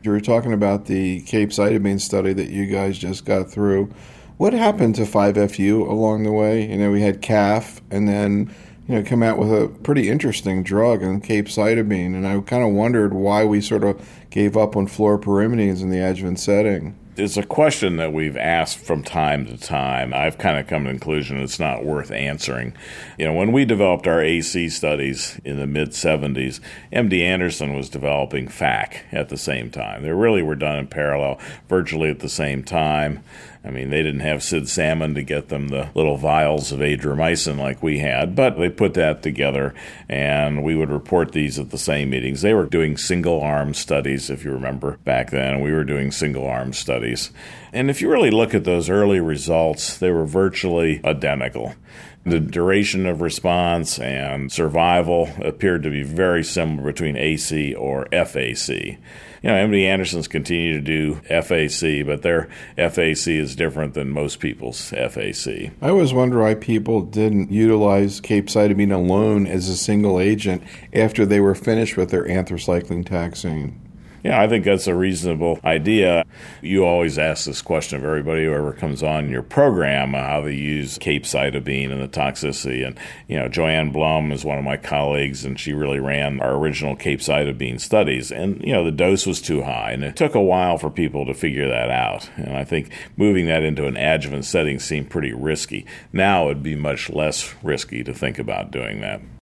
You were talking about the capecitabine study that you guys just got through. What happened to 5-FU along the way? We had CAF and then, come out with a pretty interesting drug in capecitabine. And I kind of wondered why we sort of gave up on fluoropyrimidines in the adjuvant setting. It's a question that we've asked from time to time. I've kind of come to the conclusion it's not worth answering. When we developed our AC studies in the mid-'70s, MD Anderson was developing FAC at the same time. They really were done in parallel, virtually at the same time. They didn't have Sid Salmon to get them the little vials of adriamycin like we had, but they put that together, and we would report these at the same meetings. They were doing single-arm studies, if you remember back then. We were doing single-arm studies. And if you really look at those early results, they were virtually identical. The duration of response and survival appeared to be very similar between AC or FAC. MD Anderson's continue to do FAC, but their FAC is different than most people's FAC. I always wonder why people didn't utilize capecitabine alone as a single agent after they were finished with their anthracycline taxane. Yeah, I think that's a reasonable idea. You always ask this question of everybody, whoever comes on your program, how they use capecitabine and the toxicity. And, Joanne Blum is one of my colleagues, and she really ran our original capecitabine studies. And, the dose was too high, and it took a while for people to figure that out. And I think moving that into an adjuvant setting seemed pretty risky. Now it would be much less risky to think about doing that.